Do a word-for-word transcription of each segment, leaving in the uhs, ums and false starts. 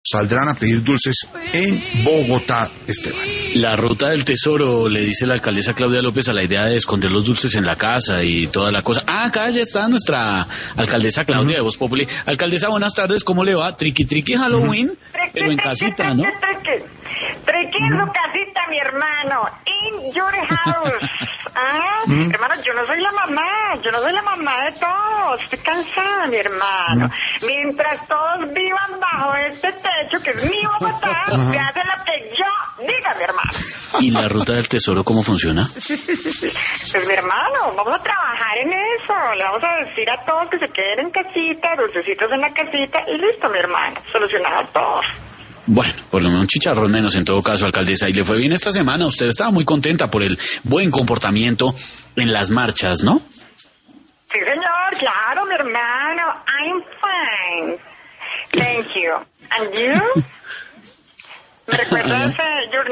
saldrán a pedir dulces en Bogotá, Esteban. La ruta del tesoro, le dice la alcaldesa Claudia López a la idea de esconder los dulces en la casa y toda la cosa. Ah, acá ya está nuestra alcaldesa Claudia uh-huh. de Voz Populi. Alcaldesa, buenas tardes, ¿cómo le va? Triqui triqui Halloween, uh-huh. pero en casita, ¿no? Triqui en su casita, mi hermano, in your house. Ah, uh-huh. Hermano, yo no soy la mamá, yo no soy la mamá de todos, estoy cansada, mi hermano. Uh-huh. Mientras todos vivan bajo este techo, que es mi Bogotá, uh-huh. se hace lo que yo diga, mi hermano. ¿Y la ruta del tesoro cómo funciona? Pues mi hermano, vamos a trabajar en eso. Le vamos a decir a todos que se queden en casita, dulcecitos en la casita y listo, mi hermano. Solucionado todo. Bueno, por lo menos un chicharrón menos en todo caso, alcaldesa. Y le fue bien esta semana. Usted estaba muy contenta por el buen comportamiento en las marchas, ¿no? Sí, señor, claro, mi hermano. I'm fine. Thank you. And you? ¿Me recuerdas uh, your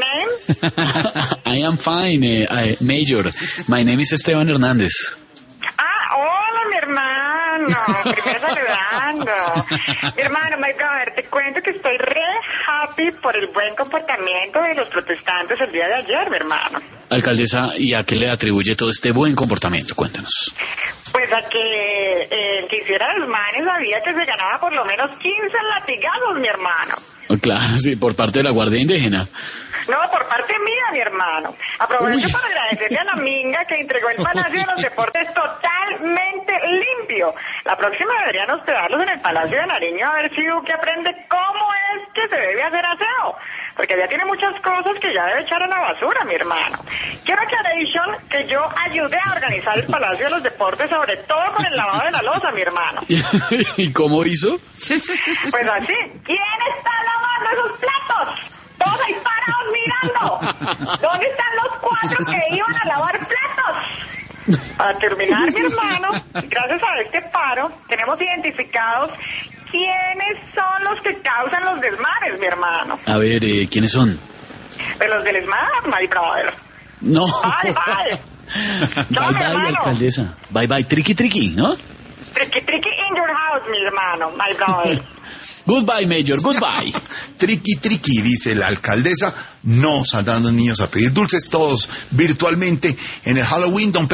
name? I am fine, uh, uh, Major. My name is Esteban Hernández. Ah, hola, mi hermano. Primero saludando. Mi hermano, my brother, te cuento que estoy re happy por el buen comportamiento de los protestantes el día de ayer, mi hermano. Alcaldesa, ¿y a qué le atribuye todo este buen comportamiento? Cuéntanos. Pues a que eh, el que hiciera los manes sabía que se ganaba por lo menos quince latigazos, mi hermano. Claro, sí, por parte de la Guardia Indígena. No, por parte mía, mi hermano. Aprovecho Uy. para agradecerle a la Minga que entregó el Palacio de los Deportes totalmente limpio. La próxima deberían hospedarlos en el Palacio de Nariño a ver si Duque aprende cómo es que se debe hacer aseo. Porque ya tiene muchas cosas que ya debe echar a la basura, mi hermano. Quiero aclaration que yo ayudé a organizar el Palacio de los Deportes, sobre todo con el lavado de la loza, mi hermano. ¿Y cómo hizo? Pues así. ¿Quién está lavando esos platos? Todos ahí parados mirando. ¿Dónde están los cuatro que iban a lavar platos? Para terminar, mi hermano, gracias a este paro, tenemos identificados quiénes son los que causan los desmanes, mi hermano. A ver, eh, ¿quiénes son? Pues los del desmar, my brother. No. Bye, bye. Bye, bye, bye, alcaldesa. Bye, bye, triqui, triqui, ¿no? Triqui, triqui in your house, mi hermano, my brother. Goodbye, Major, goodbye. Triqui, triqui, dice la alcaldesa. No saldrán los niños a pedir dulces, todos virtualmente en el Halloween. Don